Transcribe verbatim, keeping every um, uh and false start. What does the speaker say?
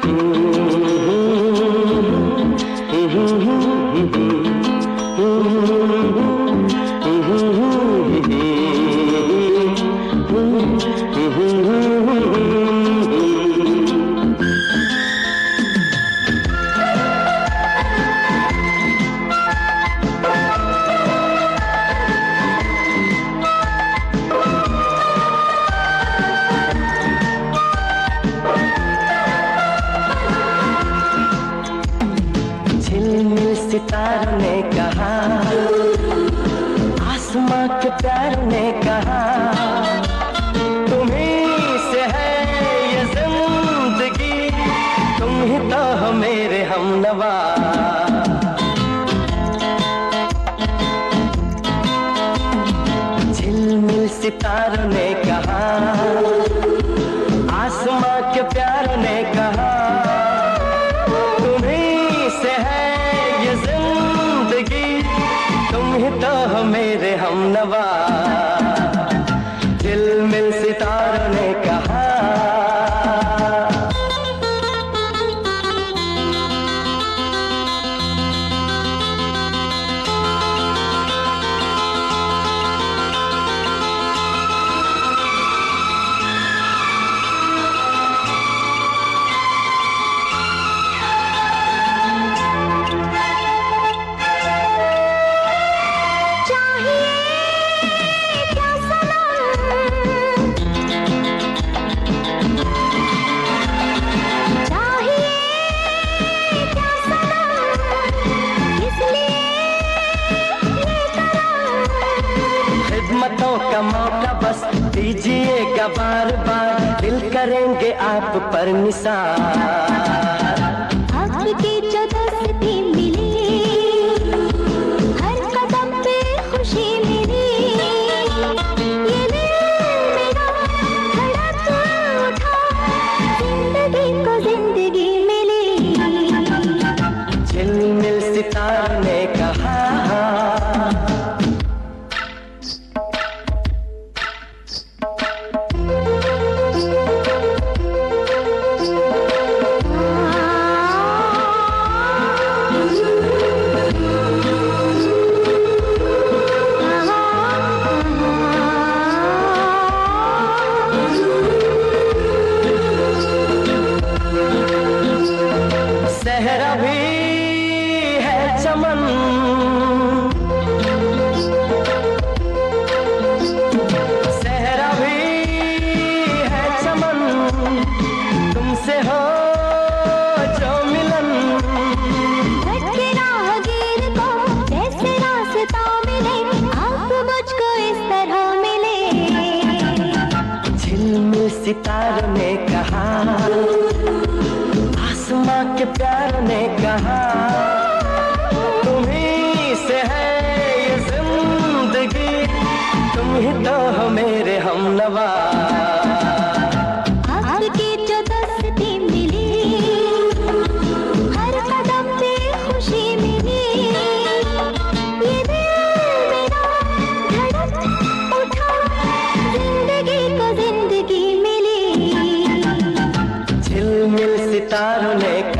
सितारों ने कहा, आसमां के प्यारों ने कहा, तुम्हीं से है ये जिंदगी, तुम ही तो हो मेरे हमनवा। झिलमिल सितारों ने कहा, आसमां के प्यारों ने कहा, तुम्हीं से है जिंदगी, तुम ही तो हो मेरे हमनवा। झिलमिल सितारों ने कहा। खिदमतों का मौका बस दीजिएगा बार बार, दिल करेंगे आप पर निसार। आपकी जो दोस्ती मिली, हर कदम पे खुशी मिली, ये दिल मेरा धड़क उठा, जिंदगी को जिंदगी मिली। झिलमिल सितारों ने कहा। सहरा भी है चमन, सहरा भी है चमन, तुमसे हो जो मिलन। भटके राहगीर को जैसे रास्ता मिले, आप मुझको इस तरह मिले। झिलमिल सितारों ने कहा, आसमां के प्यार ने कहा, तुम्हीं से है ये जिंदगी, तुम ही तो हो मेरे हमनवा। आपकी जो दोस्ती मिली, हर कदम पे खुशी मिली, ये दिल मेरा धड़क उठा, जिंदगी को जिंदगी मिली। झिलमिल सितारों ने